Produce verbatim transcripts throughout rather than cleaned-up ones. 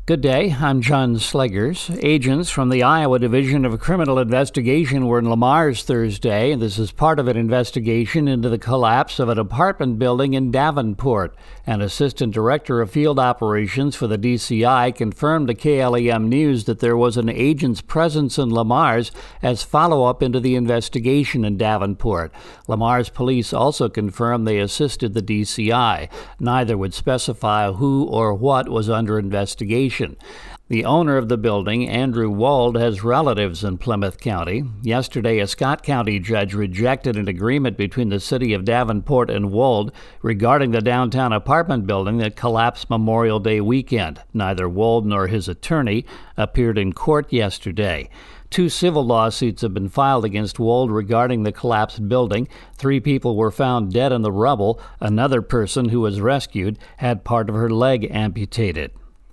Good day, I'm John Sleggers. Agents from the Iowa Division of Criminal Investigation were in Le Mars Thursday. This is part of an investigation into the collapse of an apartment building in Davenport. An assistant director of field operations for the D C I confirmed to K L E M News that there was an agent's presence in Le Mars as follow-up into the investigation in Davenport. Le Mars police also confirmed they assisted the D C I. Neither would specify who or what was under investigation. The owner of the building, Andrew Wald, has relatives in Plymouth County. Yesterday, a Scott County judge rejected an agreement between the city of Davenport and Wald regarding the downtown apartment building that collapsed Memorial Day weekend. Neither Wald nor his attorney appeared in court yesterday. Two civil lawsuits have been filed against Wald regarding the collapsed building. Three people were found dead in the rubble. Another person who was rescued had part of her leg amputated.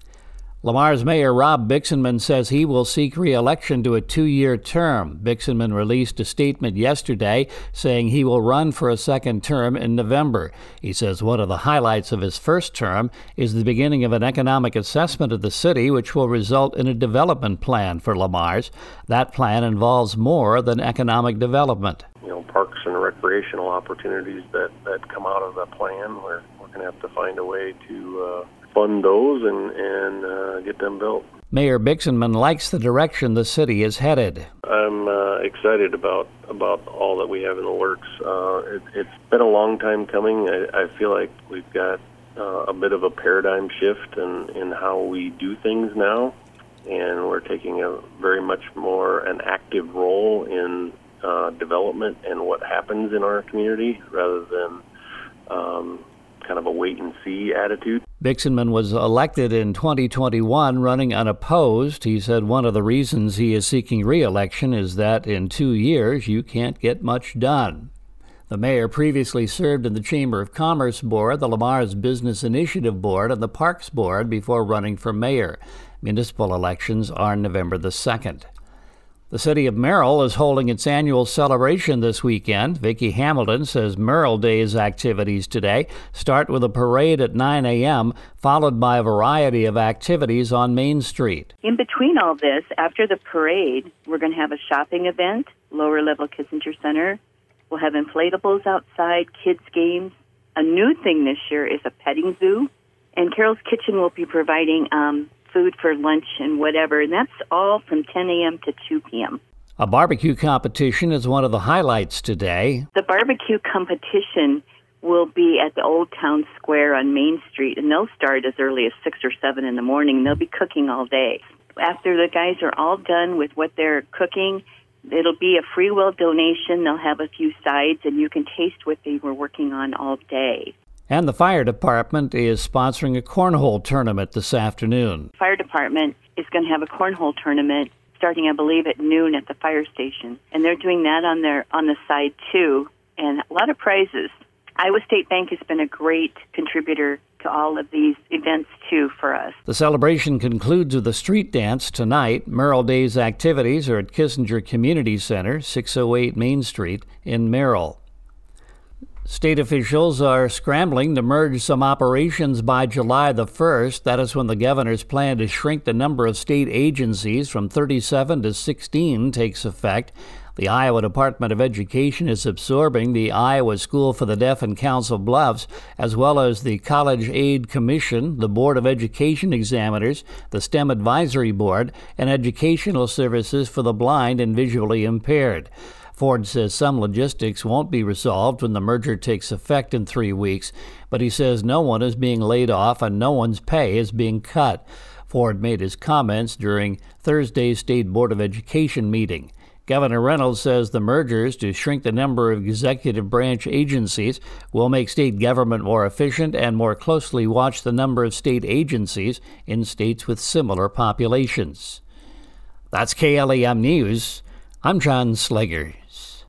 Le Mars Mayor Rob Bixenman says he will seek re-election to a two-year term. Bixenman released a statement yesterday saying he will run for a second term in November. He says one of the highlights of his first term is the beginning of an economic assessment of the city, which will result in a development plan for Le Mars. That plan involves more than economic development. You know, parks and recreational opportunities that, that come out of the plan. We're, we're going to have to find a way to uh, fund those and, and uh, get them built. Mayor Bixenman likes the direction the city is headed. I'm uh, excited about, about all that we have in the works. Uh, it, it's been a long time coming. I, I feel like we've got uh, a bit of a paradigm shift in, in how we do things now, and we're taking a very much more an active role in uh, development and what happens in our community rather than um, kind of a wait-and-see attitude. Bixenman was elected in twenty twenty-one, running unopposed. He said one of the reasons he is seeking re-election is that in two years you can't get much done. The mayor previously served in the Chamber of Commerce Board, the Le Mars Business Initiative Board, and the Parks Board before running for mayor. Municipal elections are November the second. The city of Merrill is holding its annual celebration this weekend. Vicki Hamilton says Merrill Day's activities today start with a parade at nine a.m., followed by a variety of activities on Main Street. In between all this, after the parade, we're going to have a shopping event, lower level Kissinger Center. We'll have inflatables outside, kids' games. A new thing this year is a petting zoo. And Carol's Kitchen will be providing um, food for lunch and whatever, and that's all from ten a.m. to two p.m. A barbecue competition is one of the highlights today. The barbecue competition will be at the Old Town Square on Main Street, and they'll start as early as six or seven in the morning. They'll be cooking all day. After the guys are all done with what they're cooking, it'll be a free will donation. They'll have a few sides, and you can taste what they were working on all day. And the fire department is sponsoring a cornhole tournament this afternoon. The fire department is going to have a cornhole tournament starting, I believe, at noon at the fire station. And they're doing that on their on the side, too, and a lot of prizes. Iowa State Bank has been a great contributor to all of these events, too, for us. The celebration concludes with a street dance tonight. Merrill Day's activities are at Kissinger Community Center, six oh eight Main Street in Merrill. State officials are scrambling to merge some operations by July the first. That is when the governor's plan to shrink the number of state agencies from thirty-seven to sixteen takes effect. The Iowa Department of Education is absorbing the Iowa School for the Deaf in Council Bluffs, as well as the College Aid Commission, the Board of Education Examiners, the STEM Advisory Board, and Educational Services for the Blind and Visually Impaired. Ford says some logistics won't be resolved when the merger takes effect in three weeks, but he says no one is being laid off and no one's pay is being cut. Ford made his comments during Thursday's State Board of Education meeting. Governor Reynolds says the mergers to shrink the number of executive branch agencies will make state government more efficient and more closely watch the number of state agencies in states with similar populations. That's K L E M News. I'm John Sleger.